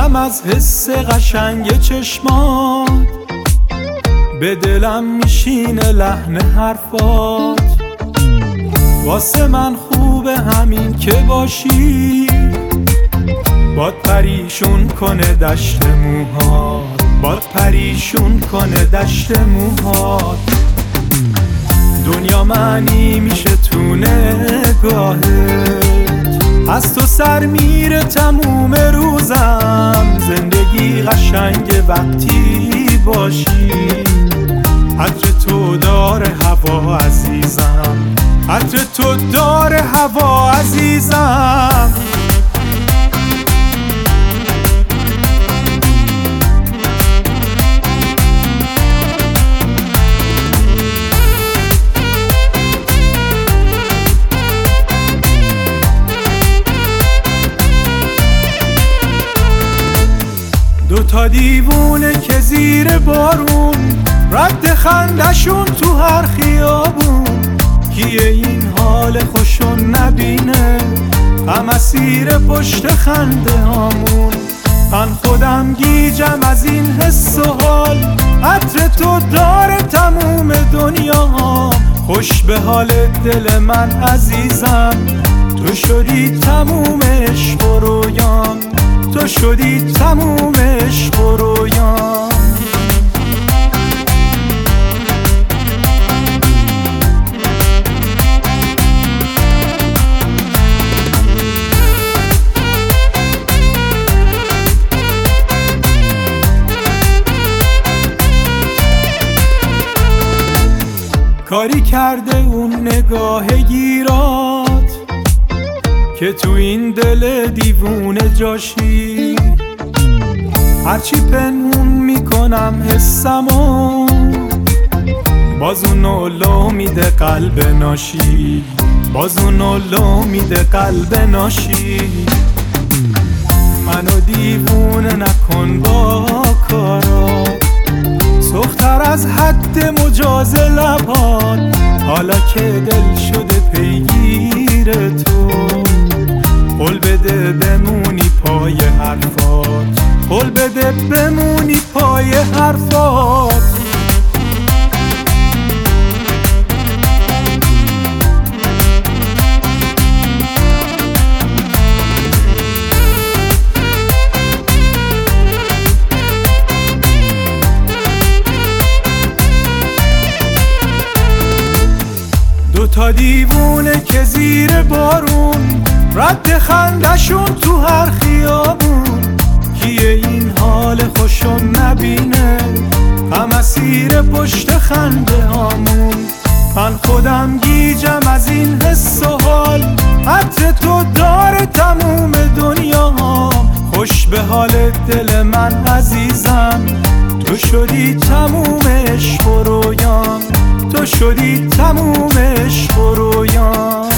میشم از حس قشنگ چشمات، به دلم میشینه لحن حرفات. واسه من خوبه همین که باشی، باد پریشون کنه دشت موهات، باد پریشون کنه دشت موهات. دنیا معنی میشه تو نگاهت، از تو سر میره تموم روزم. زندگی قشنگ وقتی باشی، عطر تو داره هوا عزیزم، عطر تو داره هوا عزیزم. دوتا دیوونه که زیر بارون، رد خندشون تو هر خیابون. کیه این حال خوشون نبینه، غم اسیر پشت خنده هامون. من خودم گیجم از این حس و حال، عطر تو داره تموم دنیا. خوش به حال دل من عزیزم، تو شدی تموم عشق و رویام، تو شدی تموم عشق و رویام. کاری کرده اون نگاه گیرات، که تو این دل دیوونه جاشی. هرچی پنهون میکنم حسمو، باز اونو لو میده قلب ناشی، باز اونو لو میده قلب ناشی. منو دیوونه نکن با کارات، سختر از حد مجاز لبات. حالا که دل شده پیگیر تو، قول بده بمونی پای حرفات، قول بده بمونی پای حرفات. دوتا دیوونه که زیر بارون، رد خندشون تو هر خیابون. کیه این حال خوشون نبینه، غم اسیر پشت خنده هامون. من خودم گیجم از این حس و حال، عطر تو داره تموم دنیام. خوش به حال دل من عزیزم، تو شدی تموم عشق و رویام، تو شدی تموم عشق و رویام.